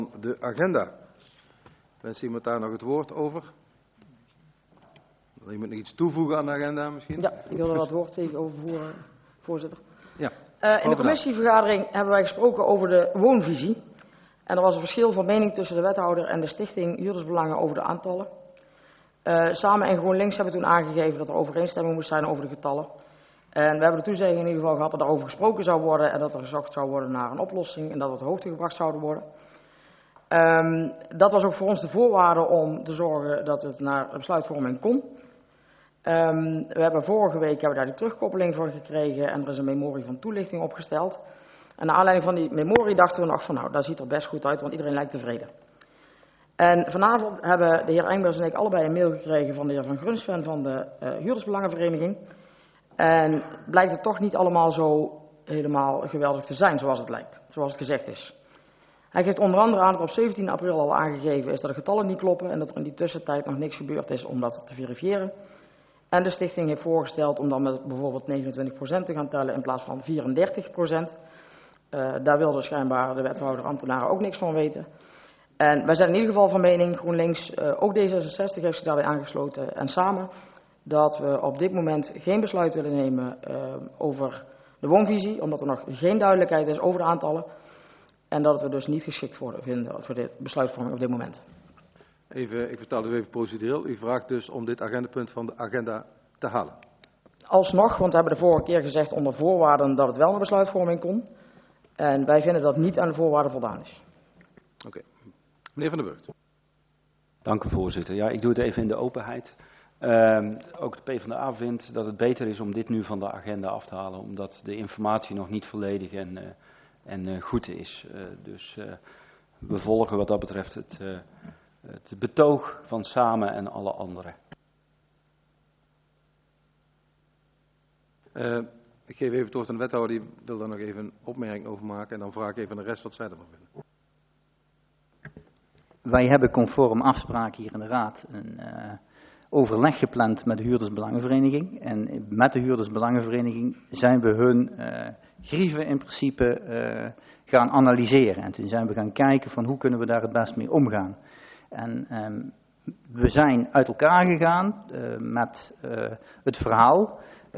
De agenda. Wens iemand daar nog het woord over? Wil iemand nog iets toevoegen aan de agenda misschien? Ja, ik wil er wat woord even over voeren, voorzitter. Ja. In de commissievergadering hebben wij gesproken over de woonvisie. En er was een verschil van mening tussen de wethouder en de stichting Huurdersbelangen over de aantallen. Samen en GroenLinks hebben toen aangegeven dat er overeenstemming moest zijn over de getallen. En we hebben de toezegging in ieder geval gehad dat daarover gesproken zou worden en dat er gezocht zou worden naar een oplossing en dat we op de hoogte gebracht zouden worden. Dat was ook voor ons de voorwaarde om te zorgen dat het naar besluitvorming kon. We hebben vorige week daar die terugkoppeling voor gekregen en er is een memorie van toelichting opgesteld. En naar aanleiding van die memorie dachten we nog van nou, dat ziet er best goed uit, want iedereen lijkt tevreden. En vanavond hebben de heer Engbers en ik allebei een mail gekregen van de heer Van Grunsven van de Huurdersbelangenvereniging. En blijkt het toch niet allemaal zo helemaal geweldig te zijn zoals het lijkt, zoals het gezegd is. Hij geeft onder andere aan dat op 17 april al aangegeven is dat de getallen niet kloppen en dat er in die tussentijd nog niks gebeurd is om dat te verifiëren. En de stichting heeft voorgesteld om dan met bijvoorbeeld 29% te gaan tellen in plaats van 34%. Daar wilde schijnbaar de wethouder ambtenaren ook niks van weten. En wij zijn in ieder geval van mening, GroenLinks, ook D66 heeft zich daarbij aangesloten en samen, dat we op dit moment geen besluit willen nemen over de woonvisie, omdat er nog geen duidelijkheid is over de aantallen. En dat we dus niet geschikt vinden voor dit besluitvorming op dit moment. Ik vertaal het even procedureel. U vraagt dus om dit agendapunt van de agenda te halen. Alsnog, want we hebben de vorige keer gezegd onder voorwaarden dat het wel naar besluitvorming kon. En wij vinden dat niet aan de voorwaarden voldaan is. Oké. Meneer Van der Burgt. Dank u, voorzitter. Ja, ik doe het even in de openheid. Ook de PvdA vindt dat het beter is om dit nu van de agenda af te halen, omdat de informatie nog niet volledig en goed is. Dus we volgen wat dat betreft het betoog van Samen en alle anderen. Ik geef even het woord aan de wethouder, die wil daar nog even een opmerking over maken en dan vraag ik even de rest wat zij ervan vinden. Wij hebben conform afspraak hier in de Raad een overleg gepland met de Huurdersbelangenvereniging. En met de Huurdersbelangenvereniging zijn we hun grieven in principe gaan analyseren. En toen zijn we gaan kijken van hoe kunnen we daar het best mee omgaan. En we zijn uit elkaar gegaan met het verhaal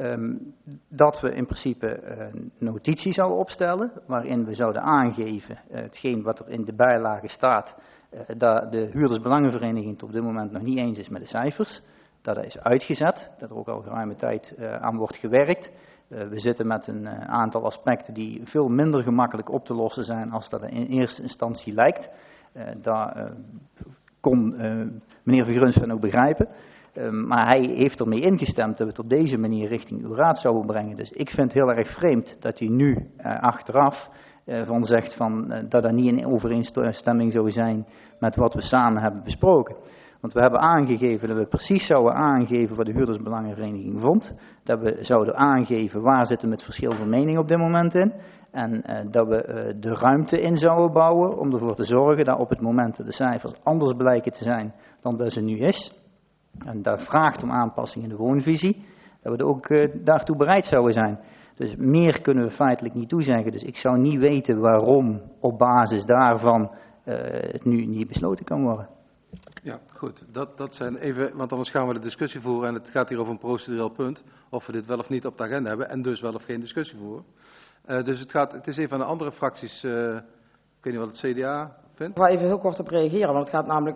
dat we in principe notitie zouden opstellen, waarin we zouden aangeven hetgeen wat er in de bijlage staat, dat de Huurdersbelangenvereniging het op dit moment nog niet eens is met de cijfers. Dat is uitgezet, dat er ook al geruime tijd aan wordt gewerkt. We zitten met een aantal aspecten die veel minder gemakkelijk op te lossen zijn als dat in eerste instantie lijkt. Dat kon meneer Van Grunsven ook begrijpen. Maar hij heeft ermee ingestemd dat we het op deze manier richting uw raad zouden brengen. Dus ik vind het heel erg vreemd dat u nu achteraf van zegt van, dat er niet in overeenstemming zou zijn met wat we samen hebben besproken. Want we hebben aangegeven dat we precies zouden aangeven wat de Huurdersbelangenvereniging vond. Dat we zouden aangeven waar zit het verschil van mening op dit moment in. En dat we de ruimte in zouden bouwen om ervoor te zorgen dat op het moment dat de cijfers anders blijken te zijn dan dat ze nu is. En dat vraagt om aanpassing in de woonvisie. Dat we er ook daartoe bereid zouden zijn. Dus meer kunnen we feitelijk niet toezeggen. Dus ik zou niet weten waarom op basis daarvan het nu niet besloten kan worden. Ja, goed. Dat zijn even, want anders gaan we de discussie voeren en het gaat hier over een procedureel punt. Of we dit wel of niet op de agenda hebben en dus wel of geen discussie voeren. Dus het is even aan de andere fracties. Ik weet niet wat het CDA vindt. Ik wil even heel kort op reageren, want het gaat namelijk,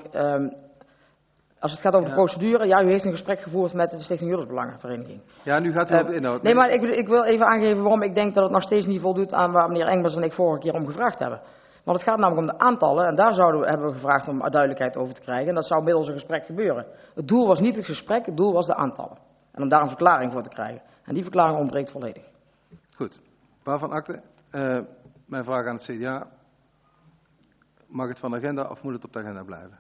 als het gaat over de procedure, ja, u heeft een gesprek gevoerd met de Stichting Huurdersbelangenvereniging. Ja, nu gaat het over de inhoud. Nee, maar ik wil even aangeven waarom ik denk dat het nog steeds niet voldoet aan waar meneer Engbers en ik vorige keer om gevraagd hebben. Want het gaat namelijk om de aantallen en daar hebben we gevraagd om duidelijkheid over te krijgen. En dat zou middels een gesprek gebeuren. Het doel was niet het gesprek, het doel was de aantallen. En om daar een verklaring voor te krijgen. En die verklaring ontbreekt volledig. Goed. Waarvan akte? Mijn vraag aan het CDA. Mag het van de agenda of moet het op de agenda blijven?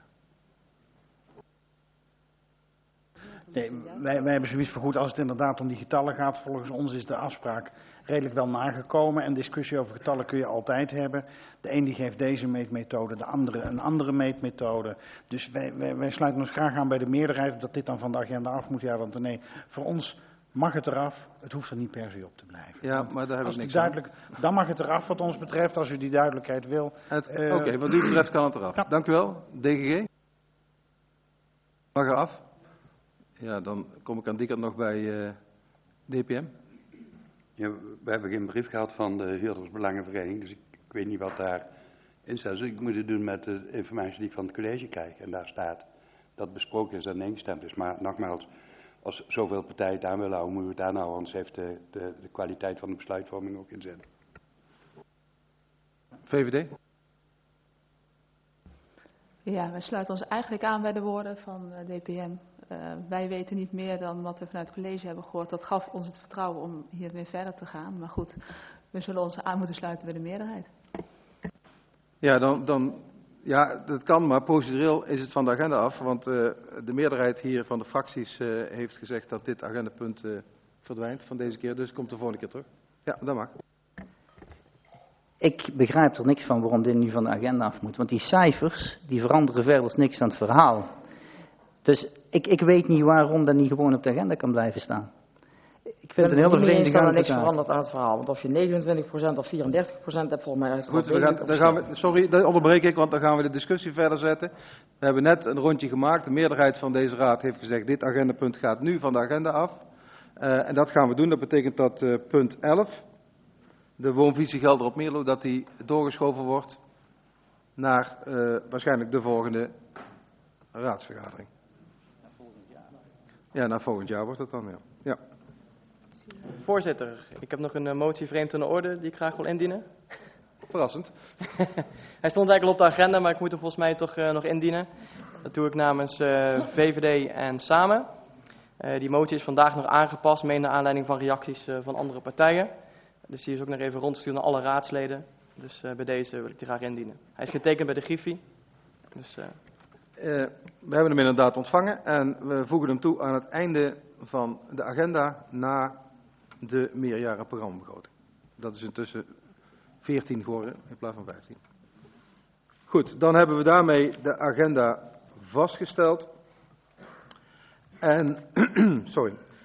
Nee, wij hebben zoiets vergoed als het inderdaad om die getallen gaat. Volgens ons is de afspraak redelijk wel nagekomen. En discussie over getallen kun je altijd hebben. De een die geeft deze meetmethode, de andere een andere meetmethode. Dus wij sluiten ons graag aan bij de meerderheid dat dit dan van de agenda af moet. Ja, want nee, voor ons mag het eraf. Het hoeft er niet per se op te blijven. Ja, maar daar heb ik Als niks die aan. dan mag het eraf wat ons betreft, als u die duidelijkheid wil. Oké, wat u betreft kan het eraf. Ja. Dank u wel. DGG? Mag eraf? Ja, dan kom ik aan die kant nog bij DPM. Ja, we hebben geen brief gehad van de huurdersbelangenvereniging, dus ik weet niet wat daarin staat. Dus ik moet het doen met de informatie die ik van het college krijg. En daar staat dat besproken is en ingestemd is. Maar nogmaals, als zoveel partijen het aan willen houden, moeten we het aanhouden. Anders heeft de kwaliteit van de besluitvorming ook geen zin. VVD? Ja, wij sluiten ons eigenlijk aan bij de woorden van DPM. Wij weten niet meer dan wat we vanuit het college hebben gehoord. Dat gaf ons het vertrouwen om hier weer verder te gaan. Maar goed, we zullen ons aan moeten sluiten bij de meerderheid. Ja, ja, dat kan, maar procedureel is het van de agenda af. Want de meerderheid hier van de fracties heeft gezegd dat dit agendapunt verdwijnt van deze keer. Dus het komt de volgende keer terug. Ja, dat mag. Ik begrijp er niks van waarom dit nu van de agenda af moet. Want die cijfers, die veranderen verder niks aan het verhaal. Dus ik weet niet waarom dat niet gewoon op de agenda kan blijven staan. Ik vind het een hele vreemde gang. Er niks veranderd aan het verhaal. Want of je 29% of 34% hebt, volgens mij... Goed, sorry, dat onderbreek ik, want dan gaan we de discussie verder zetten. We hebben net een rondje gemaakt. De meerderheid van deze raad heeft gezegd, dit agendapunt gaat nu van de agenda af. En dat gaan we doen. Dat betekent dat punt 11, de woonvisie Gelder op Meerlo, dat die doorgeschoven wordt naar waarschijnlijk de volgende raadsvergadering. Ja, naar volgend jaar wordt het dan, ja. Ja. Voorzitter, ik heb nog een motie vreemd aan de orde die ik graag wil indienen. Verrassend. Hij stond eigenlijk al op de agenda, maar ik moet hem volgens mij toch nog indienen. Dat doe ik namens VVD en Samen. Die motie is vandaag nog aangepast, mede naar aanleiding van reacties van andere partijen. Dus die is ook nog even rondgestuurd naar alle raadsleden. Dus bij deze wil ik die graag indienen. Hij is getekend bij de Griffie. Dus, we hebben hem inderdaad ontvangen en we voegen hem toe aan het einde van de agenda na de meerjarenprogrammabegroting. Dat is intussen 14 geworden in plaats van 15. Goed, dan hebben we daarmee de agenda vastgesteld. En, sorry.